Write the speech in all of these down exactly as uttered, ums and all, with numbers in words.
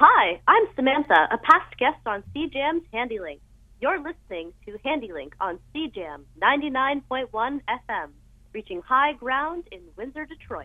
Hi, I'm Samantha, a past guest on C Jam's HandyLink. You're listening to HandyLink on C Jam ninety-nine point one F M, reaching high ground in Windsor, Detroit.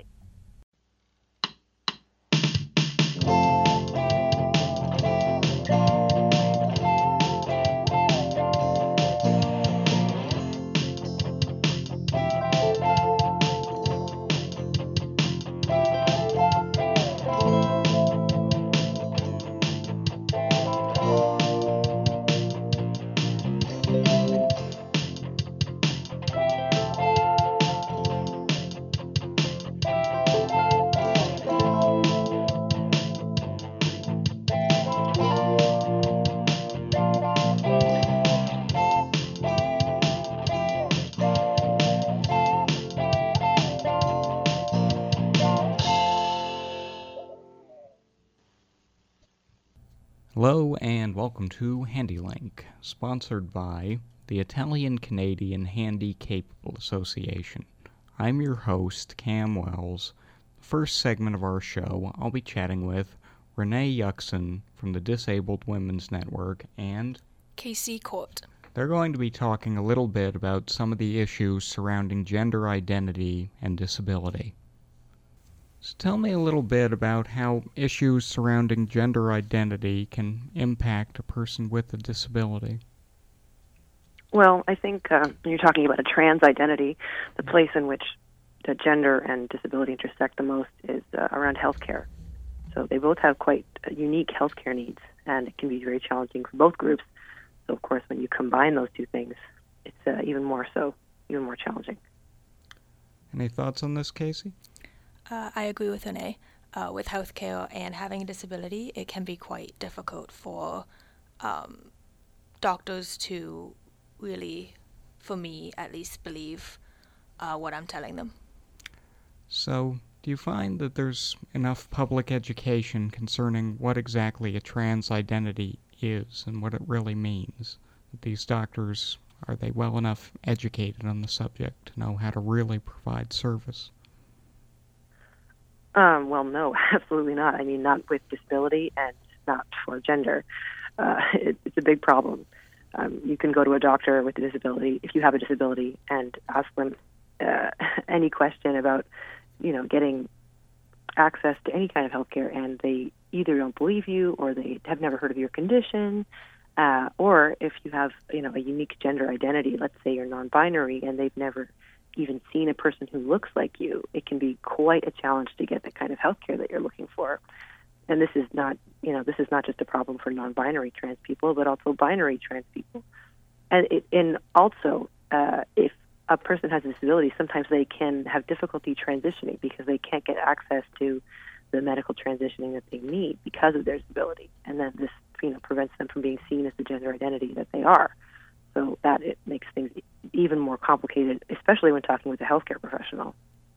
Hello and welcome to HandyLink, sponsored by the Italian-Canadian Handy Capable Association. I'm your host, Cam Wells. The first segment of our show, I'll be chatting with Renee Yuxon from the Disabled Women's Network and Casey Court. They're going to be talking a little bit about some of the issues surrounding gender identity and disability. So tell me a little bit about how issues surrounding gender identity can impact a person with a disability. Well, I think uh, when you're talking about a trans identity, the place in which the gender and disability intersect the most is uh, around healthcare. So they both have quite uh, unique healthcare needs, and it can be very challenging for both groups. So, of course, when you combine those two things, it's uh, even more so, even more challenging. Any thoughts on this, Casey? Uh, I agree with Renee. Uh, with healthcare and having a disability, it can be quite difficult for um, doctors to really, for me at least, believe uh, what I'm telling them. So, do you find that there's enough public education concerning what exactly a trans identity is and what it really means? That these doctors, are they well enough educated on the subject to know how to really provide service? Um, well, no, absolutely not. I mean, not with disability and not for gender. Uh, it, it's a big problem. Um, you can go to a doctor with a disability, if you have a disability, and ask them uh, any question about, you know, getting access to any kind of health care, and they either don't believe you or they have never heard of your condition, uh, or if you have, you know, a unique gender identity, let's say you're non-binary and they've never even seen a person who looks like you, it can be quite a challenge to get the kind of health care that you're looking for. And this is not, you know, this is not just a problem for non-binary trans people, but also binary trans people. And it, and also, uh, if a person has a disability, sometimes they can have difficulty transitioning because they can't get access to the medical transitioning that they need because of their disability. And then this, you know, prevents them from being seen as the gender identity that they are. So that it makes things even more complicated, especially when talking with a healthcare professional.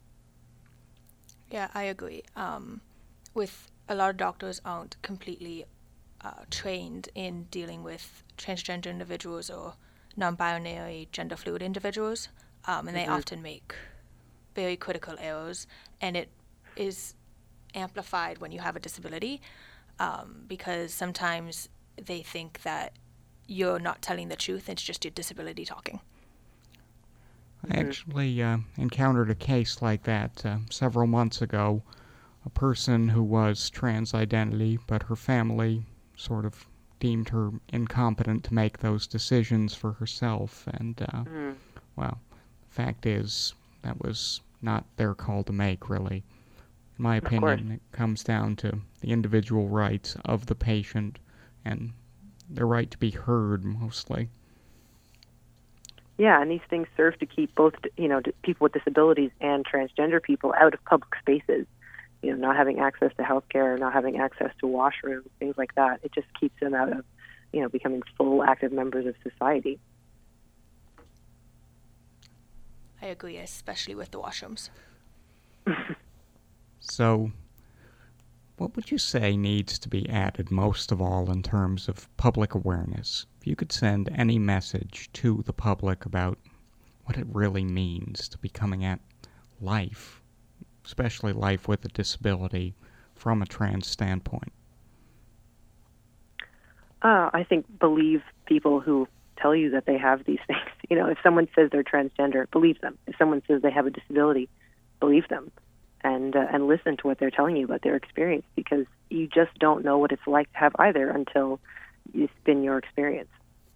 Yeah, I agree. Um, with a lot of doctors aren't completely uh, trained in dealing with transgender individuals or non-binary gender fluid individuals, um, and they mm-hmm. often make very critical errors, and it is amplified when you have a disability um, because sometimes they think that you're not telling the truth, it's just your disability talking. I actually uh, encountered a case like that uh, several months ago. A person who was trans identity, but her family sort of deemed her incompetent to make those decisions for herself. And, uh, mm. well, the fact is, that was not their call to make, really. In my opinion, it comes down to the individual rights of the patient and the right to be heard, mostly. Yeah, and these things serve to keep both, you know, people with disabilities and transgender people out of public spaces. You know, not having access to health care, not having access to washrooms, things like that. It just keeps them out of, you know, becoming full active members of society. I agree, especially with the washrooms. So, what would you say needs to be added most of all in terms of public awareness? If you could send any message to the public about what it really means to be coming at life, especially life with a disability, from a trans standpoint. Uh, I think believe people who tell you that they have these things. You know, if someone says they're transgender, believe them. If someone says they have a disability, believe them, and uh, and listen to what they're telling you about their experience, because you just don't know what it's like to have either until it's been your experience.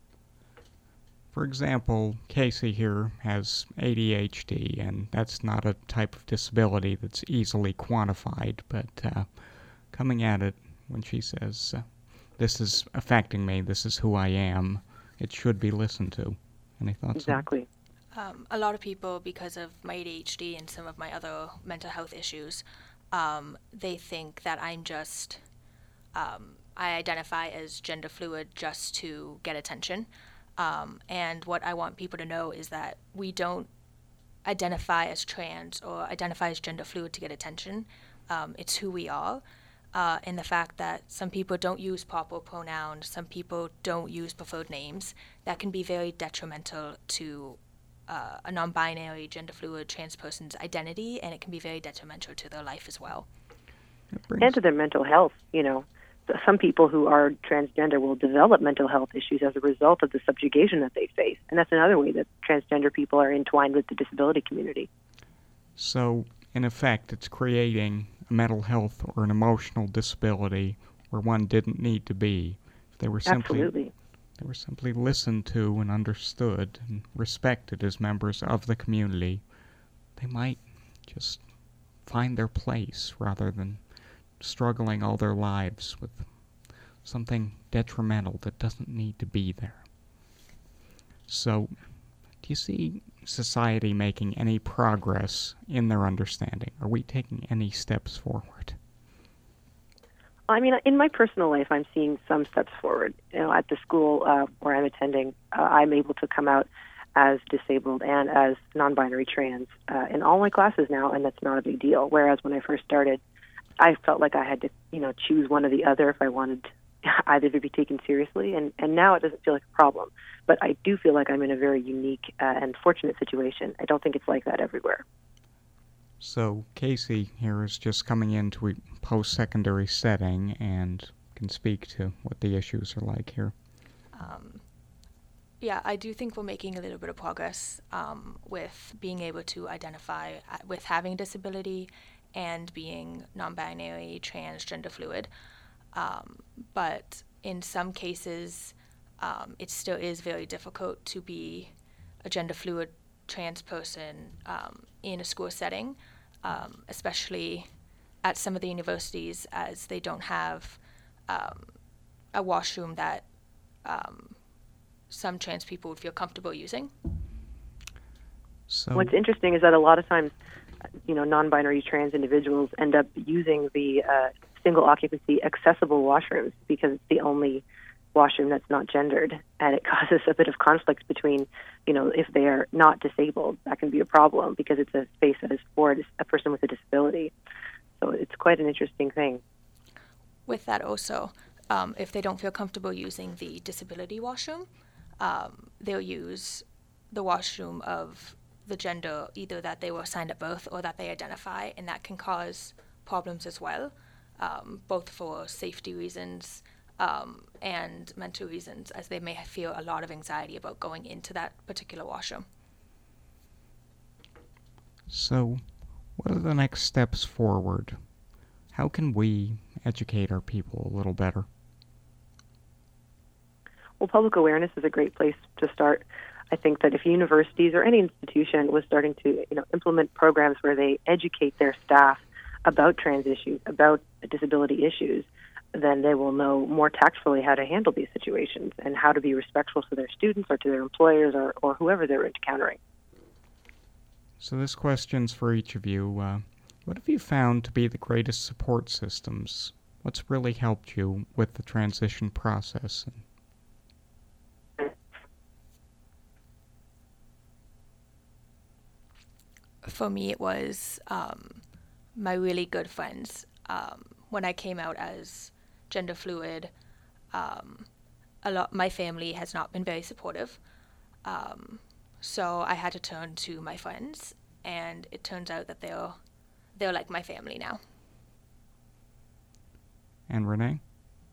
For example, Casey here has A D H D, and that's not a type of disability that's easily quantified, but uh, coming at it when she says, uh, this is affecting me, this is who I am, it should be listened to. Any thoughts? Exactly. Um, a lot of people, because of my A D H D and some of my other mental health issues, um, they think that I'm just, um, I identify as gender fluid just to get attention. Um, and what I want people to know is that we don't identify as trans or identify as gender fluid to get attention. Um, it's who we are. Uh, and the fact that some people don't use proper pronouns, some people don't use preferred names, that can be very detrimental to uh, a non-binary, gender fluid, trans person's identity, and it can be very detrimental to their life as well. And to their mental health, you know. Some people who are transgender will develop mental health issues as a result of the subjugation that they face. And that's another way that transgender people are entwined with the disability community. So, in effect, it's creating a mental health or an emotional disability where one didn't need to be. If they were simply, Absolutely. They were simply listened to and understood and respected as members of the community, they might just find their place rather than struggling all their lives with something detrimental that doesn't need to be there. So, do you see society making any progress in their understanding? Are we taking any steps forward? I mean, in my personal life, I'm seeing some steps forward. You know, at the school uh, where I'm attending, uh, I'm able to come out as disabled and as non-binary trans uh, in all my classes now, and that's not a big deal. Whereas when I first started, I felt like I had to, you know, choose one or the other if I wanted either to be taken seriously, and, and now it doesn't feel like a problem. But I do feel like I'm in a very unique uh, and fortunate situation. I don't think it's like that everywhere. So Casey here is just coming into a post-secondary setting and can speak to what the issues are like here. Um, yeah, I do think we're making a little bit of progress um, with being able to identify uh, with having a disability and being non-binary, trans, gender fluid. Um, but in some cases, um, it still is very difficult to be a gender fluid trans person um, in a school setting, um, especially at some of the universities, as they don't have um, a washroom that um, some trans people would feel comfortable using. So what's interesting is that a lot of times, you know, non-binary trans individuals end up using the uh, single occupancy accessible washrooms because it's the only washroom that's not gendered, and it causes a bit of conflict between, you know, if they are not disabled, that can be a problem because it's a space that is for a person with a disability. So it's quite an interesting thing. With that also, um, if they don't feel comfortable using the disability washroom, um, they'll use the washroom of the gender either that they were assigned at birth or that they identify, and that can cause problems as well, um, both for safety reasons um, and mental reasons, as they may feel a lot of anxiety about going into that particular washroom. So, what are the next steps forward? How can we educate our people a little better? Well, public awareness is a great place to start. I think that if universities or any institution was starting to, you know, implement programs where they educate their staff about trans issues, about disability issues, then they will know more tactfully how to handle these situations and how to be respectful to their students or to their employers or, or whoever they're encountering. So this question's for each of you. Uh, what have you found to be the greatest support systems? What's really helped you with the transition process? For me, it was um, my really good friends. Um, when I came out as gender fluid, um, a lot my family has not been very supportive. Um, so I had to turn to my friends, and it turns out that they're they're like my family now. And Renee?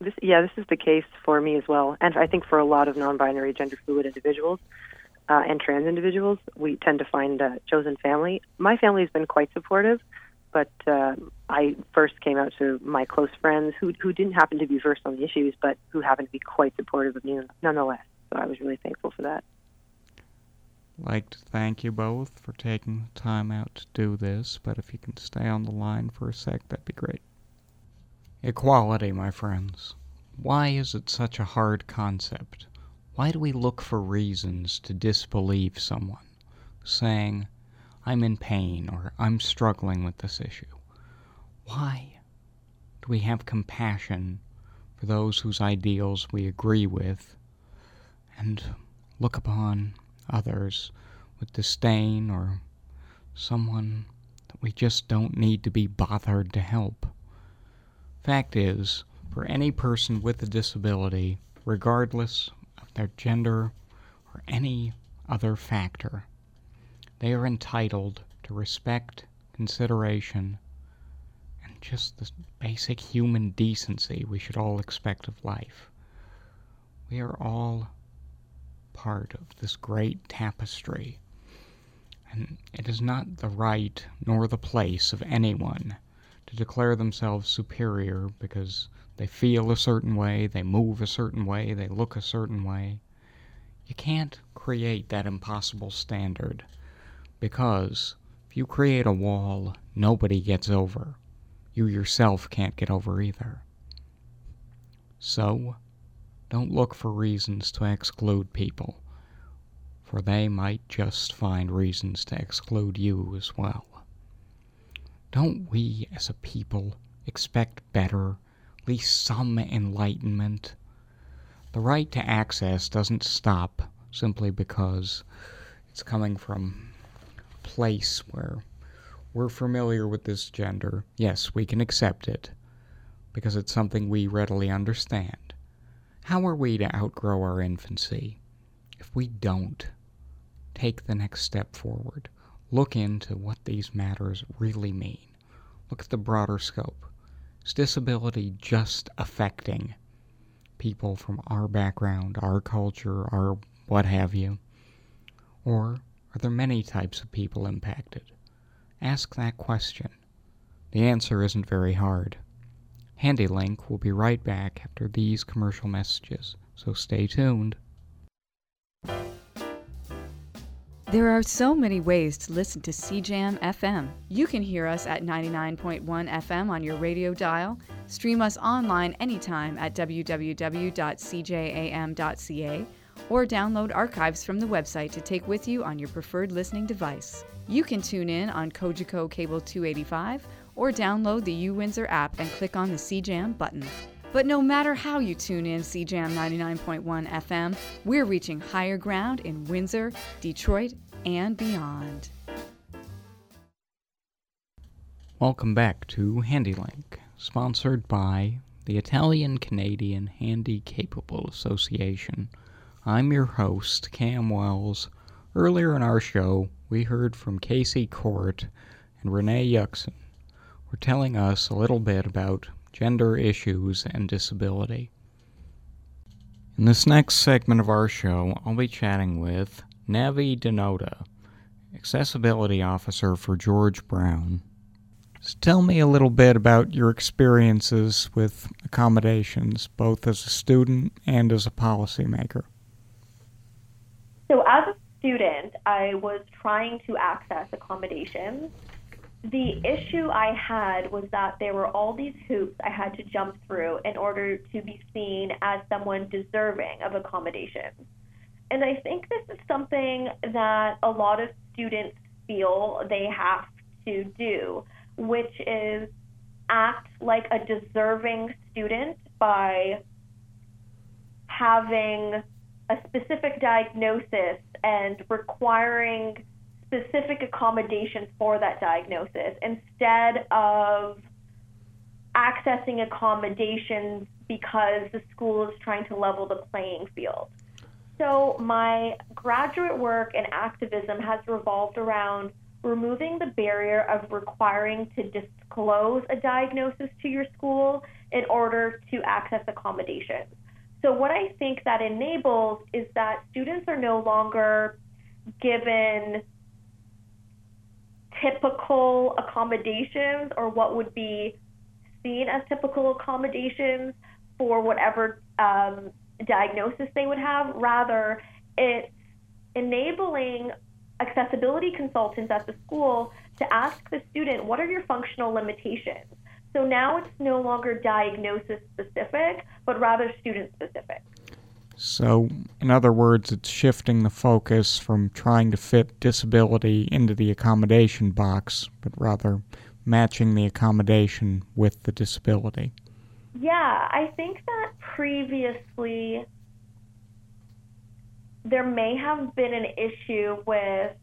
This, yeah, this is the case for me as well, and I think for a lot of non-binary, gender-fluid individuals uh, and trans individuals, we tend to find a chosen family. My family has been quite supportive, but uh, I first came out to my close friends who who didn't happen to be versed on the issues, but who happened to be quite supportive of me nonetheless. So I was really thankful for that. I'd like to thank you both for taking the time out to do this, but if you can stay on the line for a sec, that'd be great. Equality, my friends. Why is it such a hard concept? Why do we look for reasons to disbelieve someone, saying, I'm in pain, or I'm struggling with this issue? Why do we have compassion for those whose ideals we agree with, and look upon others with disdain, or someone that we just don't need to be bothered to help? Fact is, for any person with a disability, regardless of their gender or any other factor, they are entitled to respect, consideration, and just the basic human decency we should all expect of life. We are all part of this great tapestry, and it is not the right nor the place of anyone to declare themselves superior because they feel a certain way, they move a certain way, they look a certain way. You can't create that impossible standard, because if you create a wall, nobody gets over. You yourself can't get over either. So, don't look for reasons to exclude people, for they might just find reasons to exclude you as well. Don't we, as a people, expect better, at least some enlightenment? The right to access doesn't stop simply because it's coming from a place where we're familiar with this gender. Yes, we can accept it, because it's something we readily understand. How are we to outgrow our infancy if we don't take the next step forward? Look into what these matters really mean. Look at the broader scope. Is disability just affecting people from our background, our culture, our what have you? Or are there many types of people impacted? Ask that question. The answer isn't very hard. HandyLink will be right back after these commercial messages, so stay tuned. There are so many ways to listen to C Jam F M. You can hear us at ninety-nine point one F M on your radio dial, stream us online anytime at w w w dot c j a m dot c a, or download archives from the website to take with you on your preferred listening device. You can tune in on Kojiko Cable two eighty-five or download the uWindsor app and click on the C Jam button. But no matter how you tune in C Jam ninety-nine point one F M, we're reaching higher ground in Windsor, Detroit, and beyond. Welcome back to HandyLink, sponsored by the Italian-Canadian Handy-Capable Association. I'm your host, Cam Wells. Earlier in our show, we heard from Casey Court and Renee Yuxon, who were telling us a little bit about gender issues and disability. In this next segment of our show, I'll be chatting with Navi Denoda, Accessibility Officer for George Brown. So tell me a little bit about your experiences with accommodations, both as a student and as a policymaker. So as a student, I was trying to access accommodations. The issue I had was that there were all these hoops I had to jump through in order to be seen as someone deserving of accommodations. And I think this is something that a lot of students feel they have to do, which is act like a deserving student by having a specific diagnosis and requiring specific accommodations for that diagnosis instead of accessing accommodations because the school is trying to level the playing field. So my graduate work and activism has revolved around removing the barrier of requiring to disclose a diagnosis to your school in order to access accommodations. So what I think that enables is that students are no longer given typical accommodations or what would be seen as typical accommodations for whatever um, diagnosis they would have. Rather, it's enabling accessibility consultants at the school to ask the student, what are your functional limitations? So now it's no longer diagnosis specific, but rather student specific. So, in other words, it's shifting the focus from trying to fit disability into the accommodation box, but rather matching the accommodation with the disability. Yeah, I think that previously there may have been an issue with,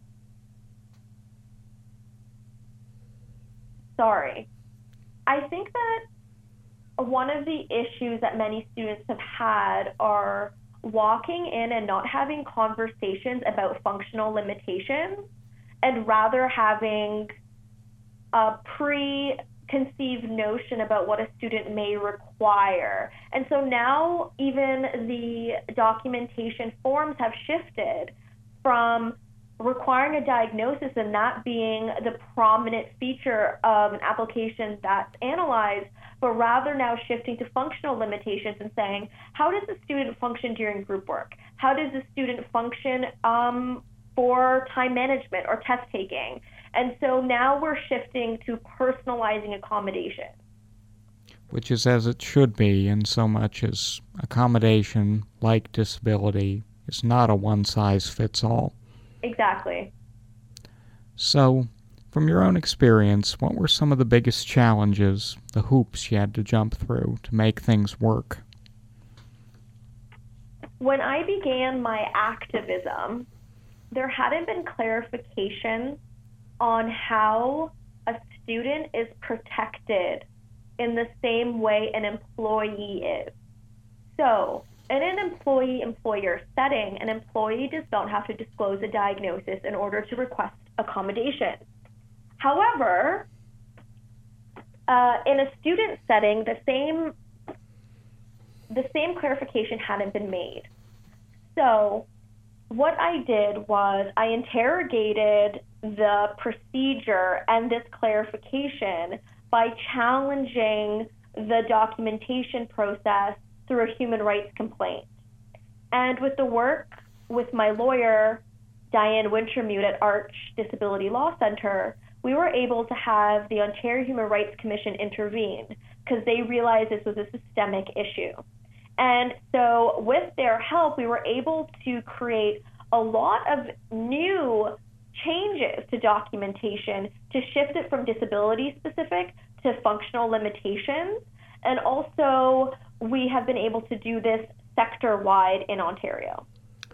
sorry, I think that one of the issues that many students have had are walking in and not having conversations about functional limitations and rather having a preconceived notion about what a student may require. And so now even the documentation forms have shifted from requiring a diagnosis and that being the prominent feature of an application that's analyzed, but rather now shifting to functional limitations and saying, how does the student function during group work? How does the student function um, for time management or test taking? And so now we're shifting to personalizing accommodation. Which is as it should be, in so much as accommodation, like disability, is not a one-size-fits-all. Exactly. So, from your own experience, what were some of the biggest challenges, the hoops you had to jump through to make things work? When I began my activism, there hadn't been clarification on how a student is protected in the same way an employee is. So, in an employee-employer setting, an employee does not have to disclose a diagnosis in order to request accommodation. However, uh, in a student setting, the same the same clarification hadn't been made. So what I did was I interrogated the procedure and this clarification by challenging the documentation process through a human rights complaint. And with the work with my lawyer, Diane Wintermute at Arch Disability Law Center, we were able to have the Ontario Human Rights Commission intervene because they realized this was a systemic issue. And so with their help, we were able to create a lot of new changes to documentation to shift it from disability specific to functional limitations. And also, we have been able to do this sector-wide in Ontario.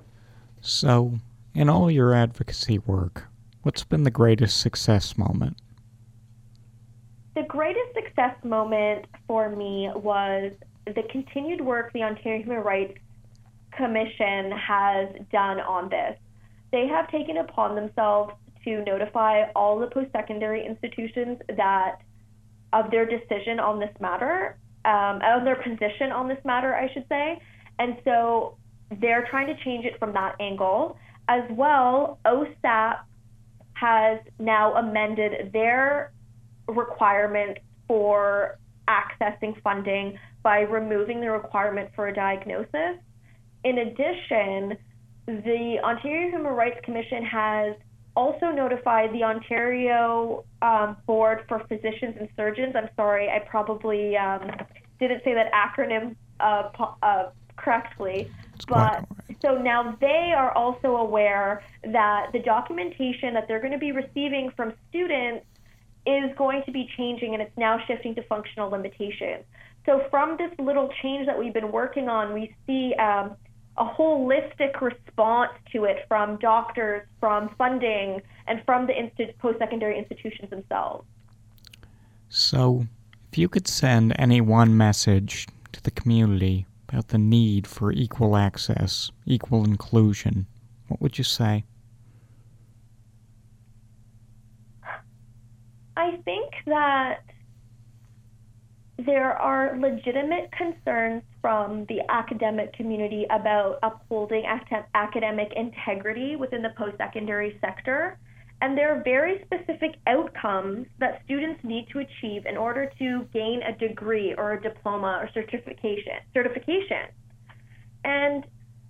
So, in all your advocacy work, what's been the greatest success moment? The greatest success moment for me was the continued work the Ontario Human Rights Commission has done on this. They have taken upon themselves to notify all the post-secondary institutions that of their decision on this matter, um, of their position on this matter, I should say. And so they're trying to change it from that angle. As well, O S A P has now amended their requirements for accessing funding by removing the requirement for a diagnosis. In addition, the Ontario Human Rights Commission has also notified the Ontario um, Board for Physicians and Surgeons. I'm sorry, I probably um, didn't say that acronym uh, uh, correctly. It's but quite all right. So now they are also aware that the documentation that they're going to be receiving from students is going to be changing, and it's now shifting to functional limitations. So from this little change that we've been working on, we see um, a holistic response to it from doctors, from funding, and from the insti- post-secondary institutions themselves. So, if you could send any one message to the community about the need for equal access, equal inclusion, what would you say? I think that there are legitimate concerns from the academic community about upholding ac- academic integrity within the post-secondary sector. And there are very specific outcomes that students need to achieve in order to gain a degree or a diploma or certification. certification. And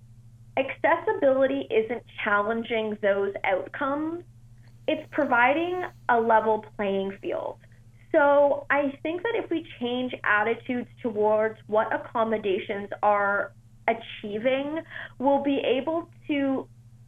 accessibility isn't challenging those outcomes. It's providing a level playing field. So I think that if we change attitudes towards what accommodations are achieving, we'll be able to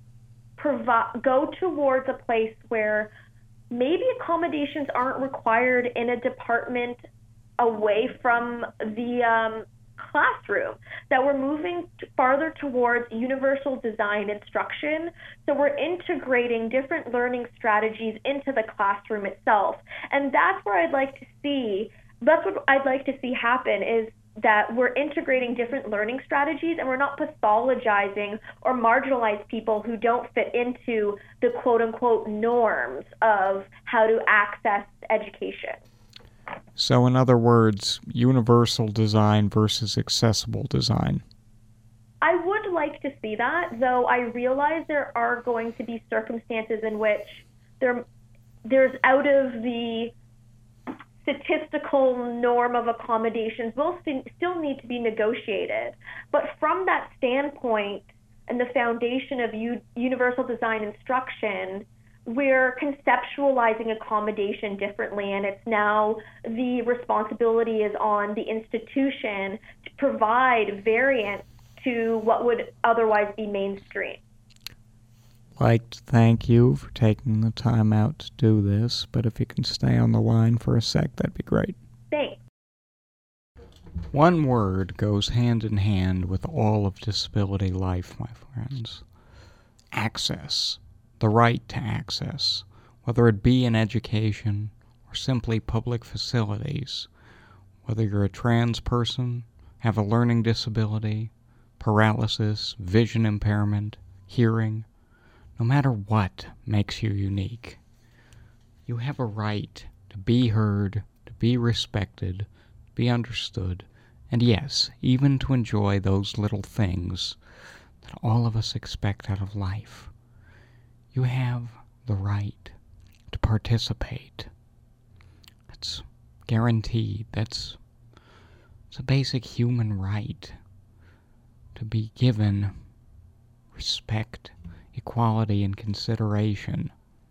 provide go towards a place where maybe accommodations aren't required in a department away from the um, classroom, that we're moving farther towards universal design instruction. So we're integrating different learning strategies into the classroom itself. And that's where I'd like to see, that's what I'd like to see happen, is that we're integrating different learning strategies and we're not pathologizing or marginalize people who don't fit into the quote unquote norms of how to access education. So in other words, universal design versus accessible design. I would like to see that, though I realize there are going to be circumstances in which there, there's out of the statistical norm of accommodations will st- still need to be negotiated. But from that standpoint and the foundation of u- universal design instruction, we're conceptualizing accommodation differently, and it's now the responsibility is on the institution to provide variance to what would otherwise be mainstream. I'd like to thank you for taking the time out to do this, but if you can stay on the line for a sec, that'd be great. Thanks. One word goes hand in hand with all of disability life, my friends. Access. The right to access, whether it be in education or simply public facilities, whether you're a trans person, have a learning disability, paralysis, vision impairment, hearing, no matter what makes you unique, you have a right to be heard, to be respected, to be understood, and yes, even to enjoy those little things that all of us expect out of life. You have the right to participate. That's guaranteed. That's it's a basic human right to be given respect, equality, and consideration.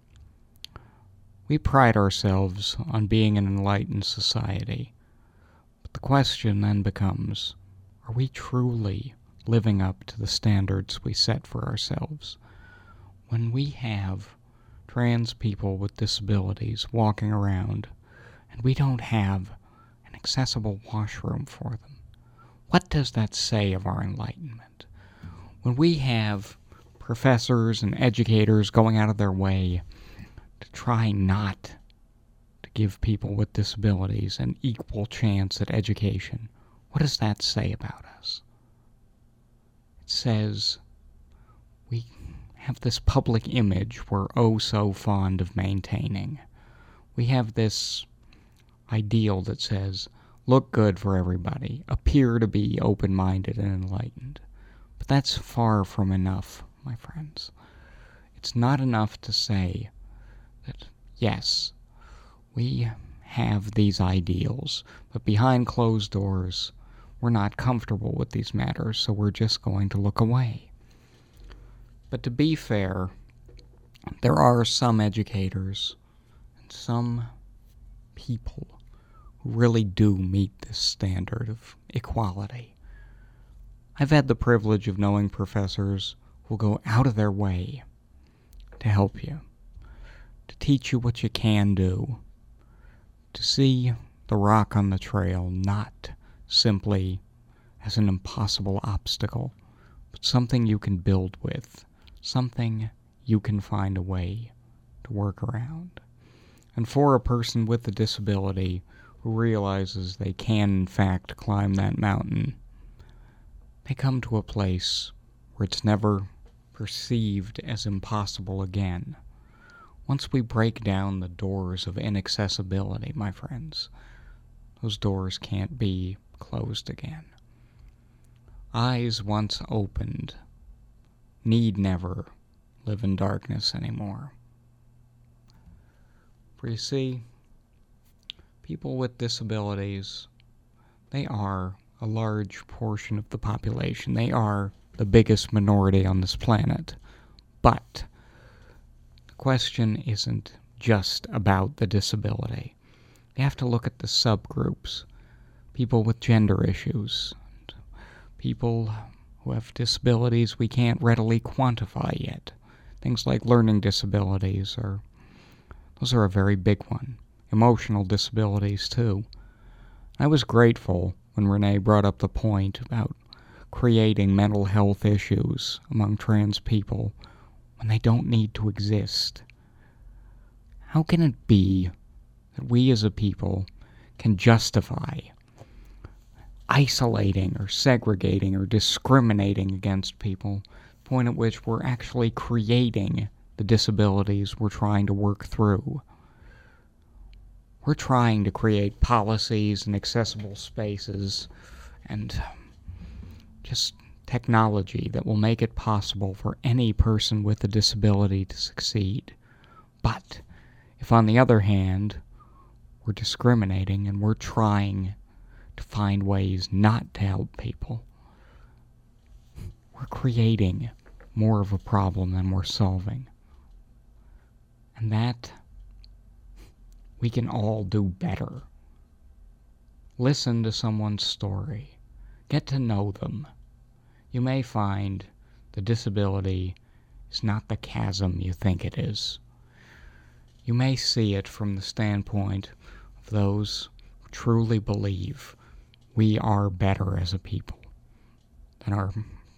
We pride ourselves on being an enlightened society. But the question then becomes, are we truly living up to the standards we set for ourselves? When we have trans people with disabilities walking around and we don't have an accessible washroom for them, what does that say of our enlightenment? When we have professors and educators going out of their way to try not to give people with disabilities an equal chance at education, what does that say about us? It says we have this public image we're oh so fond of maintaining. We have this ideal that says, look good for everybody, appear to be open-minded and enlightened. But that's far from enough, my friends. It's not enough to say that, yes, we have these ideals, but behind closed doors, we're not comfortable with these matters, so we're just going to look away. But to be fair, there are some educators and some people who really do meet this standard of equality. I've had the privilege of knowing professors who will go out of their way to help you, to teach you what you can do, to see the rock on the trail not simply as an impossible obstacle, but something you can build with, something you can find a way to work around. And for a person with a disability who realizes they can in fact climb that mountain, they come to a place where it's never perceived as impossible again. Once we break down the doors of inaccessibility, my friends, those doors can't be closed again. Eyes once opened need never live in darkness anymore. For you see, people with disabilities, they are a large portion of the population. They are the biggest minority on this planet. But the question isn't just about the disability. You have to look at the subgroups. People with gender issues, people who have disabilities we can't readily quantify yet. Things like learning disabilities, are those are a very big one. Emotional disabilities, too. I was grateful when Renee brought up the point about creating mental health issues among trans people when they don't need to exist. How can it be that we as a people can justify isolating or segregating or discriminating against people, the point at which we're actually creating the disabilities we're trying to work through? We're trying to create policies and accessible spaces and just technology that will make it possible for any person with a disability to succeed. But if, on the other hand, we're discriminating and we're trying to find ways not to help people, we're creating more of a problem than we're solving. And that we can all do better. Listen to someone's story. Get to know them. You may find the disability is not the chasm you think it is. You may see it from the standpoint of those who truly believe we are better as a people than our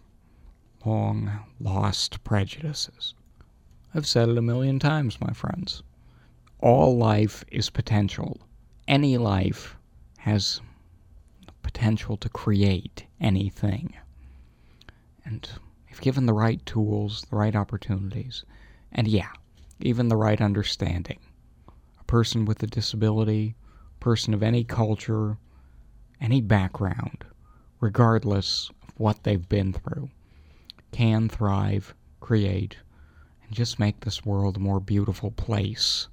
long-lost prejudices. I've said it a million times, my friends. All life is potential. Any life has the potential to create anything. And if given the right tools, the right opportunities, and yeah, even the right understanding, a person with a disability, a person of any culture, any background, regardless of what they've been through, can thrive, create, and just make this world a more beautiful place.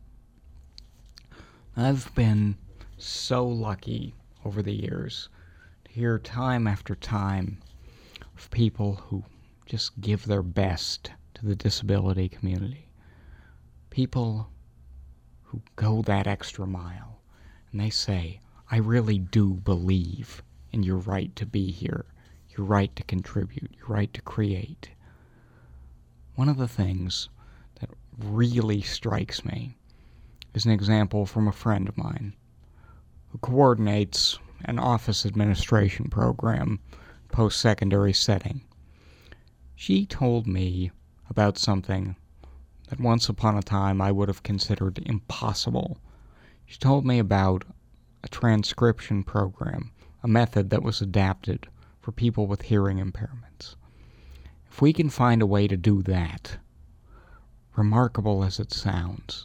I've been so lucky over the years to hear time after time of people who just give their best to the disability community. People who go that extra mile, and they say, I really do believe in your right to be here, your right to contribute, your right to create. One of the things that really strikes me is an example from a friend of mine who coordinates an office administration program post-secondary setting. She told me about something that once upon a time I would have considered impossible. She told me about a transcription program, a method that was adapted for people with hearing impairments. If we can find a way to do that, remarkable as it sounds,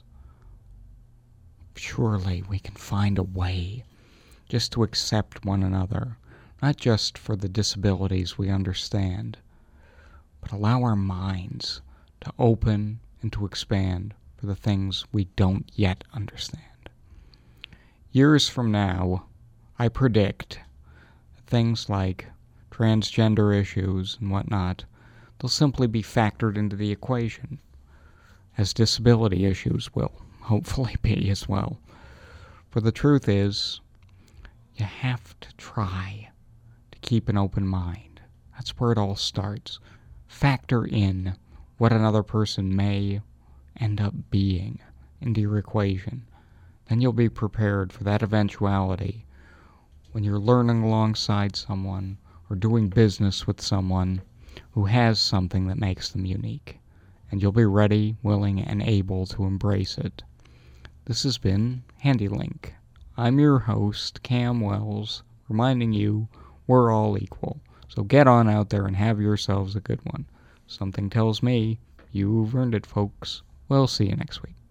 surely we can find a way just to accept one another, not just for the disabilities we understand, but allow our minds to open and to expand for the things we don't yet understand. Years from now, I predict that things like transgender issues and whatnot, they'll simply be factored into the equation, as disability issues will hopefully be as well. For the truth is, you have to try to keep an open mind. That's where it all starts. Factor in what another person may end up being into your equation. Then you'll be prepared for that eventuality when you're learning alongside someone or doing business with someone who has something that makes them unique. And you'll be ready, willing, and able to embrace it. This has been HandyLink. I'm your host, Cam Wells, reminding you we're all equal. So get on out there and have yourselves a good one. Something tells me you've earned it, folks. We'll see you next week.